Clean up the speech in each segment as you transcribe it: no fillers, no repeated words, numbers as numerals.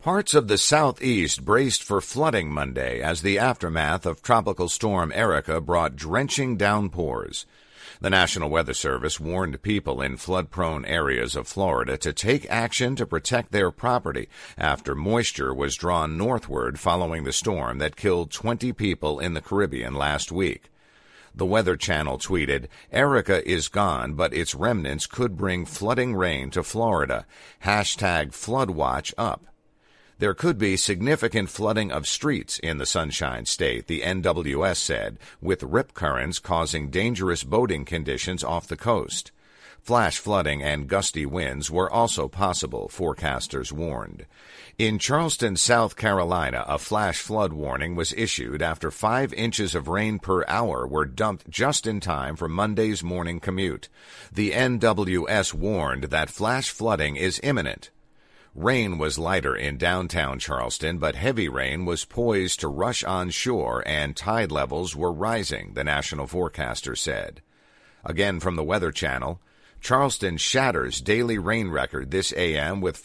Parts of the southeast braced for flooding Monday as the aftermath of Tropical Storm Erika brought drenching downpours. The National Weather Service warned people in flood-prone areas of Florida to take action to protect their property after moisture was drawn northward following the storm that killed 20 people in the Caribbean last week. The Weather Channel tweeted, "Erika is gone, but its remnants could bring flooding rain to Florida. #FloodWatch up." There could be significant flooding of streets in the Sunshine State, the NWS said, with rip currents causing dangerous boating conditions off the coast. Flash flooding and gusty winds were also possible, forecasters warned. In Charleston, South Carolina, a flash flood warning was issued after 5 inches of rain per hour were dumped just in time for Monday's morning commute. The NWS warned that flash flooding is imminent. Rain was lighter in downtown Charleston, but heavy rain was poised to rush on shore and tide levels were rising, the national forecaster said. Again from the Weather Channel, Charleston shatters daily rain record this a.m. with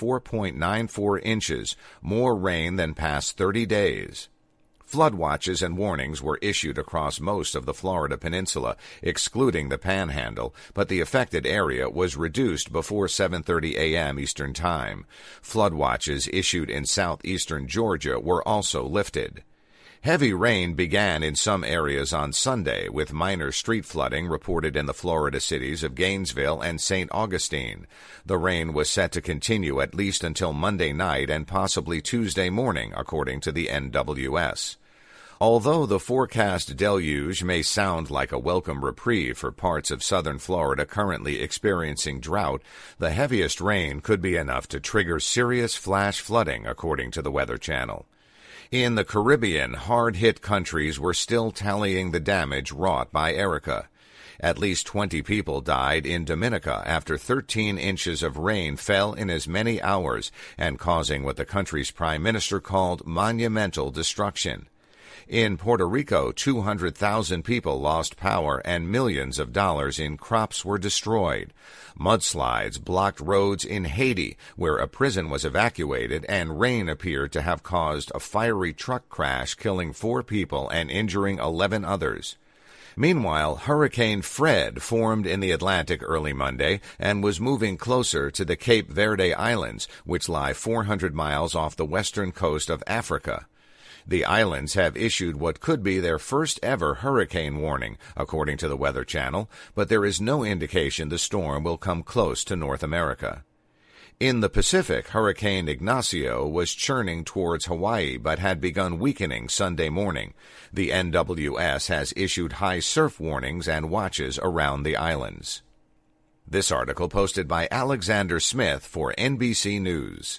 4.94 inches, more rain than past 30 days. Flood watches and warnings were issued across most of the Florida peninsula, excluding the Panhandle, but the affected area was reduced before 7:30 a.m. Eastern Time. Flood watches issued in southeastern Georgia were also lifted. Heavy rain began in some areas on Sunday, with minor street flooding reported in the Florida cities of Gainesville and St. Augustine. The rain was set to continue at least until Monday night and possibly Tuesday morning, according to the NWS. Although the forecast deluge may sound like a welcome reprieve for parts of southern Florida currently experiencing drought, the heaviest rain could be enough to trigger serious flash flooding, according to the Weather Channel. In the Caribbean, hard-hit countries were still tallying the damage wrought by Erika. At least 20 people died in Dominica after 13 inches of rain fell in as many hours and causing what the country's prime minister called monumental destruction. In Puerto Rico, 200,000 people lost power and millions of dollars in crops were destroyed. Mudslides blocked roads in Haiti, where a prison was evacuated, and rain appeared to have caused a fiery truck crash, killing 4 people and injuring 11 others. Meanwhile, Hurricane Fred formed in the Atlantic early Monday and was moving closer to the Cape Verde Islands, which lie 400 miles off the western coast of Africa. The islands have issued what could be their first ever hurricane warning, according to the Weather Channel, but there is no indication the storm will come close to North America. In the Pacific, Hurricane Ignacio was churning towards Hawaii but had begun weakening Sunday morning. The NWS has issued high surf warnings and watches around the islands. This article posted by Alexander Smith for NBC News.